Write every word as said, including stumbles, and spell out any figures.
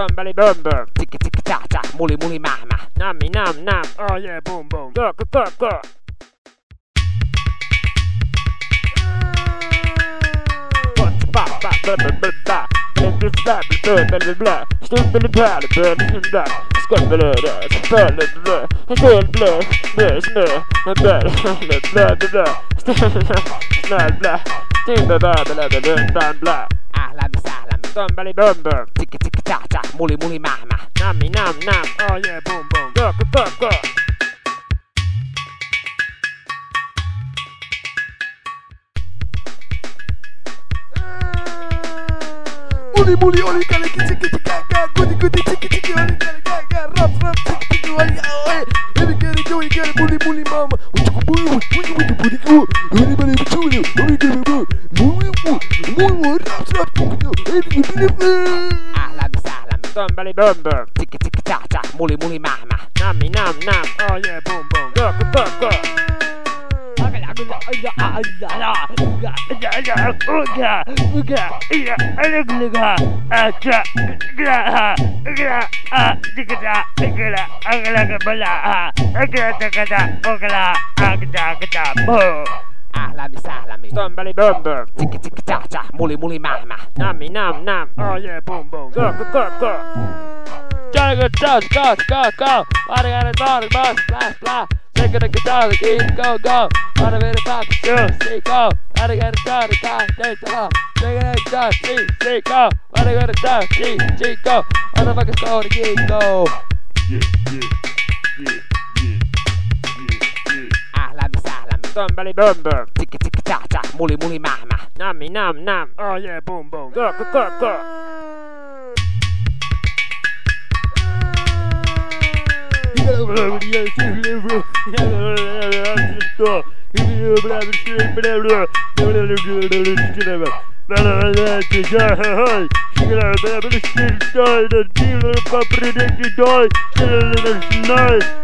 Somebody boom boom. Tiki tiki ta ta. Muli muli mah mah. Nammy nam nam. Oh yeah, boom boom. Go go go go. Ba ba ba ba ba ba. Blah blah blah blah blah blah. Stupid blah blah blah blah. Skål blah blah blah blah blah. Skål blah blah blah blah blah blah blah. Blah blah. Ting blah blah blah blah blah blah. Ahlan sahlan. Somebody boom boom. Tiki tiki ta ta. Muli muli mah mah. Nammy nam nam. Oh yeah, boom boom. Go go go go. Muli muli oli kali kicsi kicsi gaga. Gudi gudi tiki tiki oli kali gaga. Rap rap tiki tiki oli oe. Every girl joy girl muli muli mama. Uchu buli uchu uchu buli ku. Oli bali uchu buli. Oli kali bu. Muli muli muli rap rap tiki tiki. Ahlan sahlan. Somebody boom boom. Tiki tiki ta ta. Muli muli mah mah. Nammy nam nam. Oh yeah, boom boom. Go go go go. Ahlan sahlan. Somebody boom boom. Tiki tiki ta ta. Muli muli mah mah. Nammy nam nam. Oh yeah, boom boom. Go go go go. Johnny go go go go go. Body on the body, bus, blah blah. Take it a guitar, the keys, go go. Body with the back, go, see go. Body got a star, the car, take it off. Take it a guitar, see, see go. Body got a star, see, see go. Motherfuckers go, the keys, go. Yeah yeah yeah yeah yeah yeah. Ahlan sahlan. Somebody boom boom. Tiki tiki ta ta. Muli muli mah mah. Nammy nam nam. Oh yeah, boom boom. Go go go go. Nice.